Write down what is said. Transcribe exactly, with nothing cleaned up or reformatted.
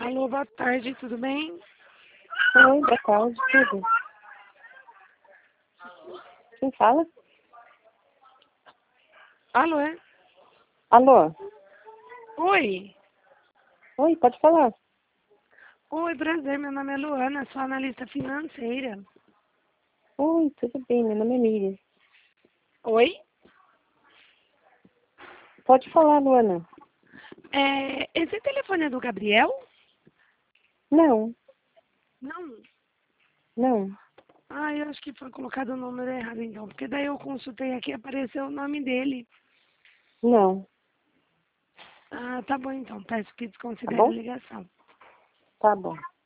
Alô, boa tarde, tudo bem? Oi, boa tarde, tudo. Quem fala? Alô, é? Alô? Oi. Oi, pode falar. Oi, prazer, meu nome é Luana, sou analista financeira. Oi, tudo bem, meu nome é Miriam. Oi? Pode falar, Luana. É, esse telefone é do Gabriel? Não, Não. não. Ah, eu acho que foi colocado o número errado então, porque daí eu consultei aqui e apareceu o nome dele. Não, Ah, tá bom então, peço que tá desconsidere a bom? ligação. Tá bom.